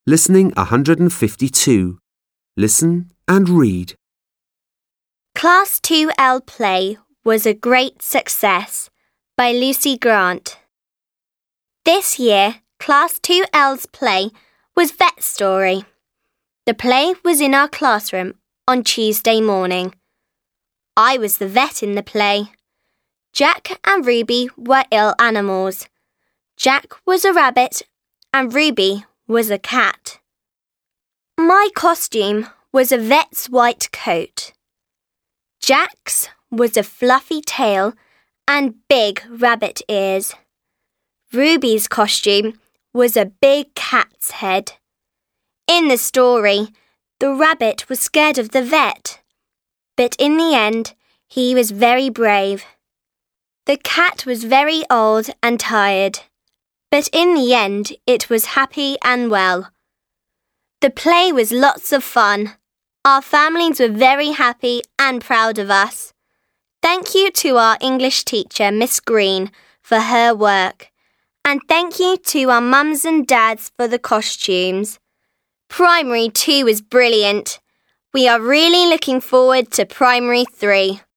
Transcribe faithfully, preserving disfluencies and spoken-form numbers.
Listening one hundred fifty-two. Listen and read. Class two L play was a great success by Lucy Grant. This year, Class two L's play was Vet Story. The play was in our classroom on Tuesday morning. I was the vet in the play. Jack and Ruby were ill animals. Jack was a rabbit and Ruby was a cat. My costume was a vet's white coat. Jack's was a fluffy tail and big rabbit ears. Ruby's costume was a big cat's head. In the story, the rabbit was scared of the vet, but in the end, he was very brave. The cat was very old and tired, but in the end, it was happy and well. The play was lots of fun. Our families were very happy and proud of us. Thank you to our English teacher, Miss Green, for her work. And thank you to our mums and dads for the costumes. Primary two was brilliant. We are really looking forward to Primary three.